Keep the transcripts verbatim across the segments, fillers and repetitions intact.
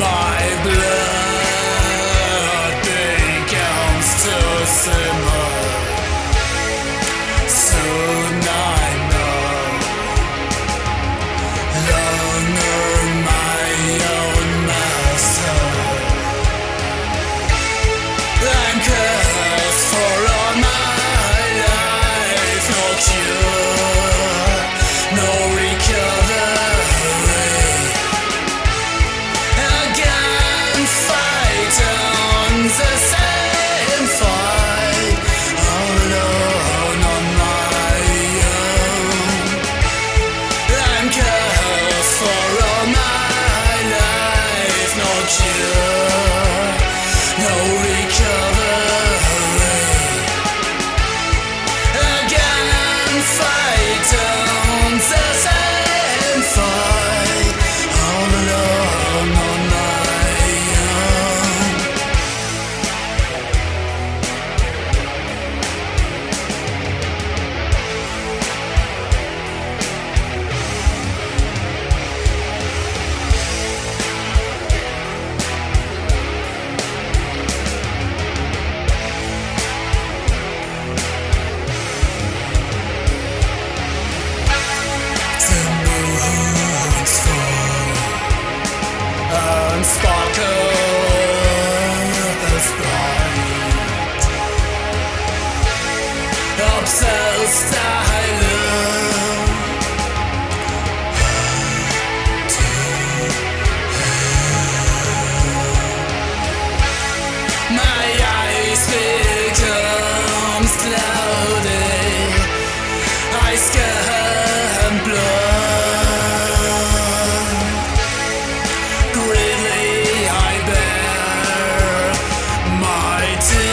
My blood begins to simmer. Soon I know, longer my own master. I'm cursed for all my life, no cure, no recovery. Again, fight on the same fight, all alone on my own. I'm cursed for all my life, no cure, no recovery. Again, fight on the same fight, all alone on my own. The moons fall and sparkle as bright. Obsessed I look to hell. My eyes becomes cloudy. I scan blood. Greedly I bear my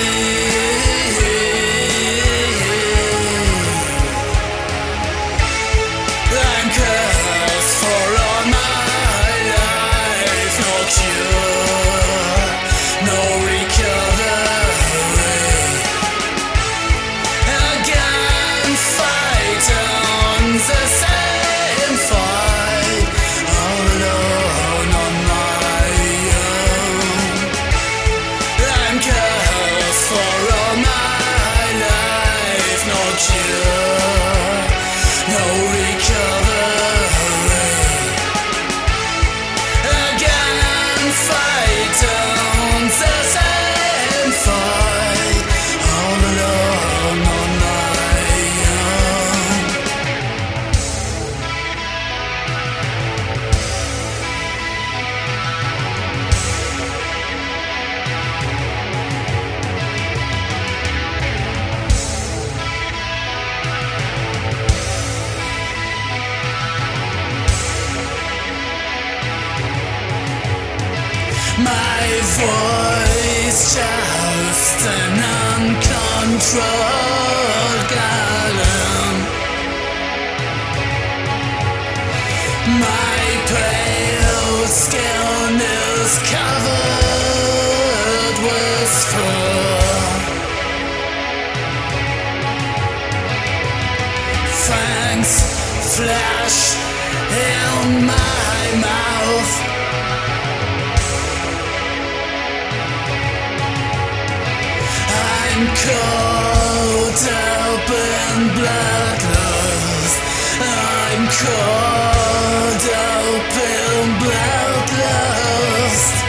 teeth. I'm cursed for all my life, no cure, no recovery. Again, fight on the same fight, all alone on my own. I'm cursed for all my life, no cure, no recovery. Again, fight on the same fight, all alone on my own. My voice just an uncontrolled gallon. My pale skin is covered with fur. Fangs flash in my mouth. I'm caught up in bloodlust. I'm caught up in bloodlust.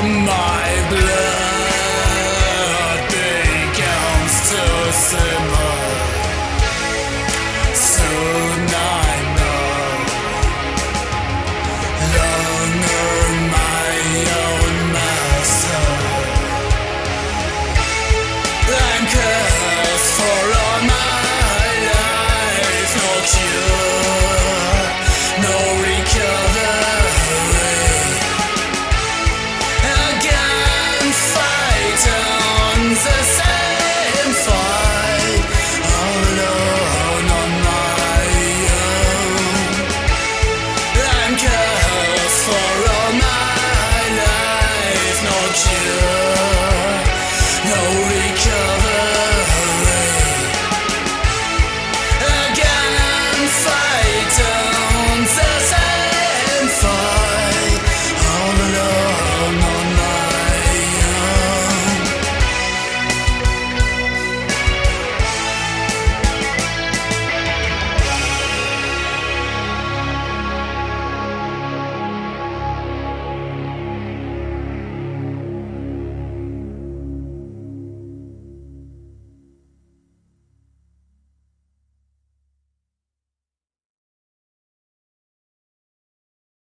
My blood begins to simmer.